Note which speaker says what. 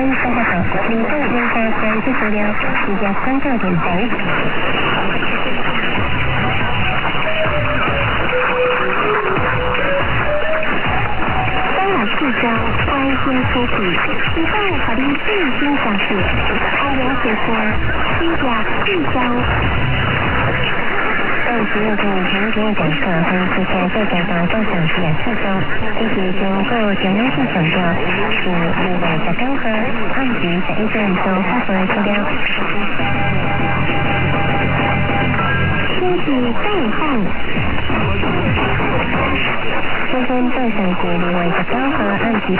Speaker 1: 民众应该关注资料，直接参照点台。聚焦关心出题，希望和您静心小事，安永解说，低调聚焦。12月平均讲课分出现各种的构想演示中，一直经过简单性强调，是立委的高和按级的意见都发回资料。天气状况。今天对上级立委的高和按级